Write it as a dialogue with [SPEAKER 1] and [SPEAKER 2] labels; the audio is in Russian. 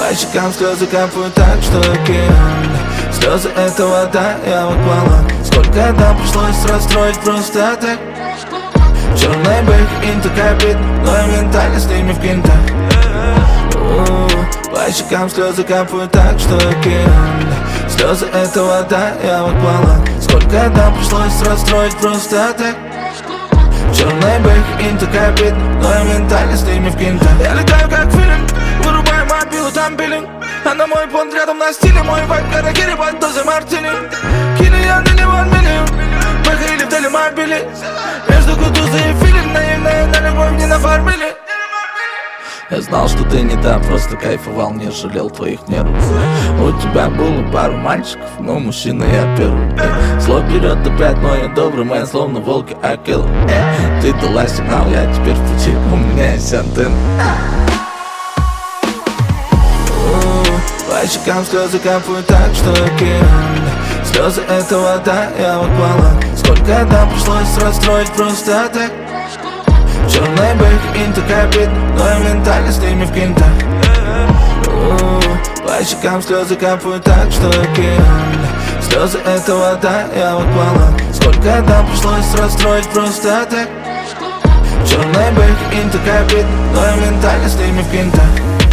[SPEAKER 1] По щекам слезы капают так, что океан. Слезы — это вода, я в акваланг. Сколько нам пришлось расстроить просто так. Черный бэк, инта капит, но я ментально с ними в кинтах. По щекам слезы капают так, что океан. Слезы — это вода, я в акваланг. Сколько нам пришлось расстроить просто так. Черный бэк, инта капит, но я ментально с ними в кинтах. Я летаю как филин, вырубаю мобилу, там биллинг. А на мой понт рядом на стиле, мой вайб каракири под дозой мартини. Кили я на него миллион, бэк или в телемобиле. Между кутузой и филин, наивная на любовь не нафармили. Я знал, что ты не та, просто кайфовал, не жалел твоих нервов. У тебя было пару мальчиков, но мужчина я первый. Зло берет опять, но я добрый, моя словно волки акел. Ты дала сигнал, я теперь в пути, у меня есть антенна. По щекам слезы капают так, что океан. Слезы — это вода, я в акваланг. Сколько нам пришлось расстроить просто так. Черный бэк, инта капит, но я ментально с ними в кинтах. По щекам слезы капают так, что океан. Слезы — это вода, я в акваланг. Сколько нам пришлось расстроить просто так. Черный бэк, инта капит, но я ментально с ними в кинтах.